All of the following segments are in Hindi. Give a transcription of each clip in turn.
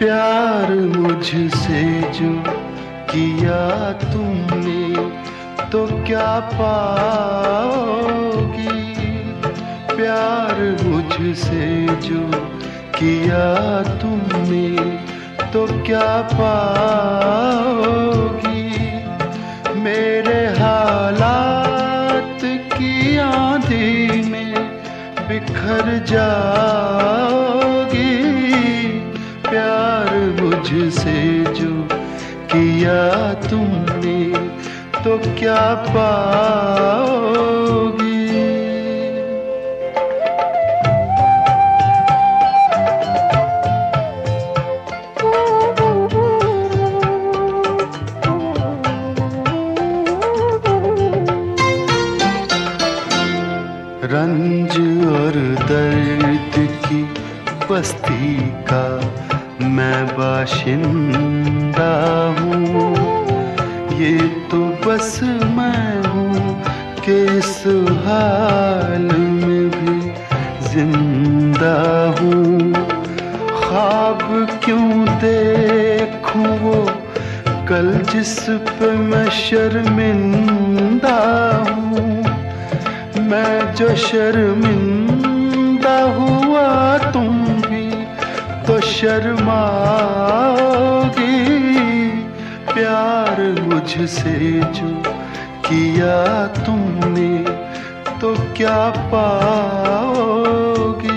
प्यार मुझसे जो किया तुमने तो क्या पाओगी। प्यार मुझसे जो किया तुमने तो क्या पाओगी। मेरे हालात की आंधी में बिखर जाओगी। प्यार मुझसे जो किया तुमने तो क्या पाओगी। रंज और दर्द की बस्ती का मैं बाशिंदा हूँ। ये तो बस मैं हूँ कि इस हाल में भी जिंदा हूँ। ख्वाब क्यों देखूं वो कल जिस पे मैं शर्मिंदा हूँ। मैं जो शर्मिंदा हुआ तुम भी तो शर्माओगी। प्यार मुझसे जो किया तुमने तो क्या पाओगी।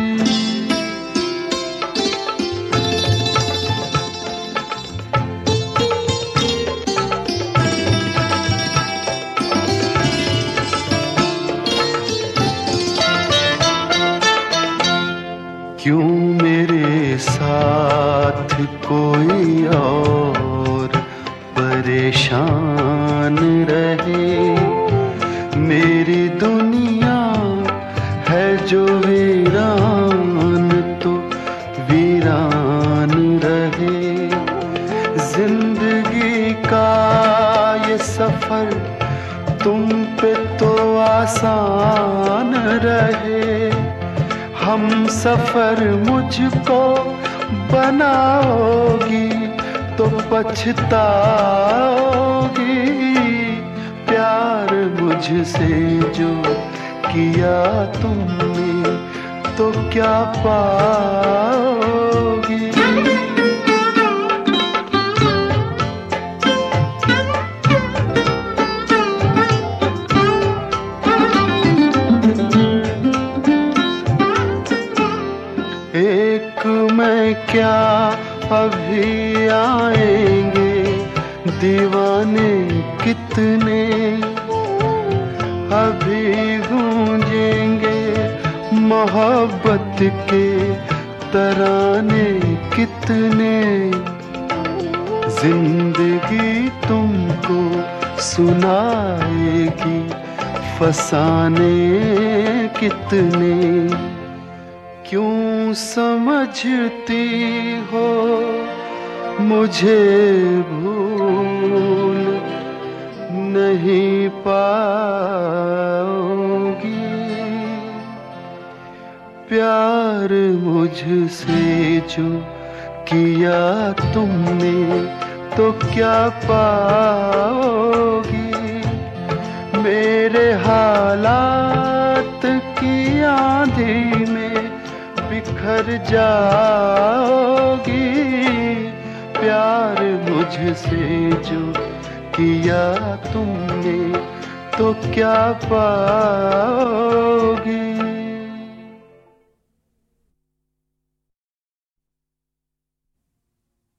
क्यों मेरे साथ कोई और परेशान रहे। मेरी दुनिया है जो वीरान तो वीरान रहे। जिंदगी का ये सफर तुम पे तो आसान रहे। हम सफर मुझको बनाओगी तो पछताओगी। प्यार मुझसे जो किया तुमने तो क्या पाओगी। एक मैं क्या अभी आएंगे दीवाने कितने। अभी गूंजेंगे मोहब्बत के तराने कितने। जिंदगी तुमको सुनाएगी फसाने कितने। क्यों समझती हो मुझे भूल नहीं पाओगी। प्यार मुझसे जो किया तुमने तो क्या पाओगी। मेरे हालात की आंधी में बिखर जाओगी। प्यार मुझसे जो किया तुमने तो क्या पाओगी।